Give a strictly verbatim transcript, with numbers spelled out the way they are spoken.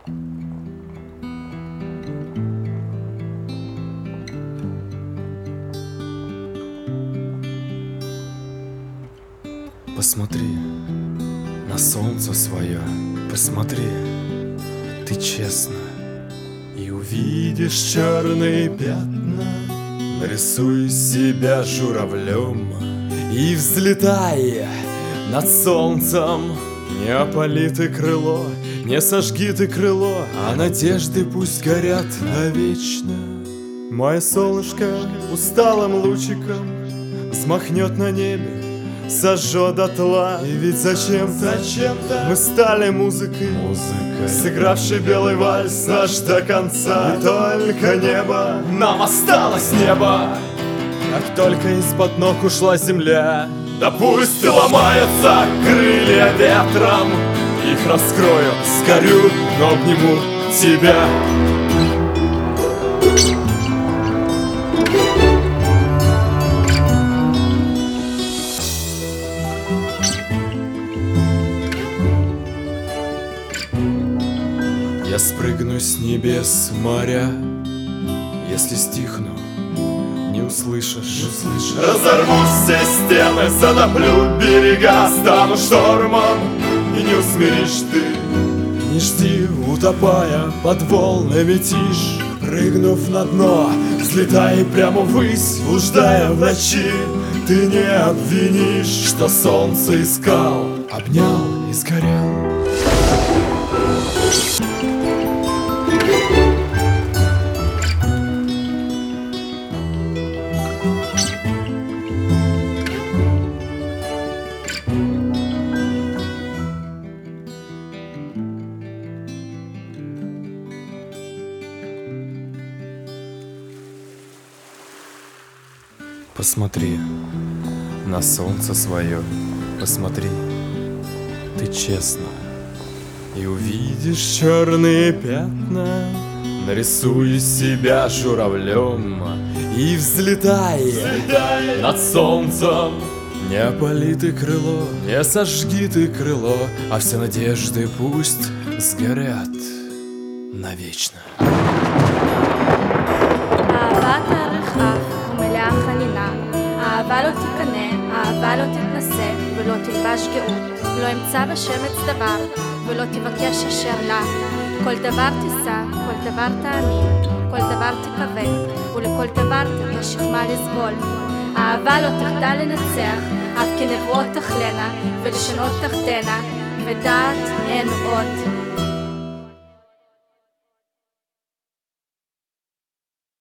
Посмотри на солнце свое, посмотри, ты честно, и увидишь черные пятна. Нарисуй себя журавлем и взлетай над солнцем. Не опали ты крыло, не сожги ты крыло, а надежды пусть горят навечно. Мое солнышко усталым лучиком взмахнет на небе, сожжет дотла. И ведь зачем-то, зачем-то мы стали музыкой, музыкой, сыгравший белый вальс наш до конца. И только небо, нам осталось небо, как только из-под ног ушла земля. Да пусть ломаются крылья ветром, их раскрою, сгорю, но обниму тебя. Я спрыгну с небес моря, если стихну, не услышишь, не услышишь. Разорву все стены, затоплю берега, стану штормом, и не усмиришь ты. Не жди, утопая под волнами тишь, прыгнув на дно, взлетай прямо ввысь, блуждая в ночи. Ты не обвинишь, что солнце искал, обнял и сгорел. Посмотри на солнце свое, посмотри, ты честно, и увидишь черные пятна. Нарисуй себя журавлем и взлетай, взлетай над солнцем. Не опали ты крыло, не сожги ты крыло, а все надежды пусть сгорят навечно. אהבה לא תקנה, אהבה לא תתנשא ולא תלבש גאות, לא אמצא בשמץ דבר ולא תבקש אשר לה. כל דבר תישא, כל דבר תאמין, כל דבר תקווה, ולכל דבר תמשך מה לסבול. אהבה לא תחדל לנצח, אף כנבואות תחלנה ולשנות תחתנה, ודעת אין עוד.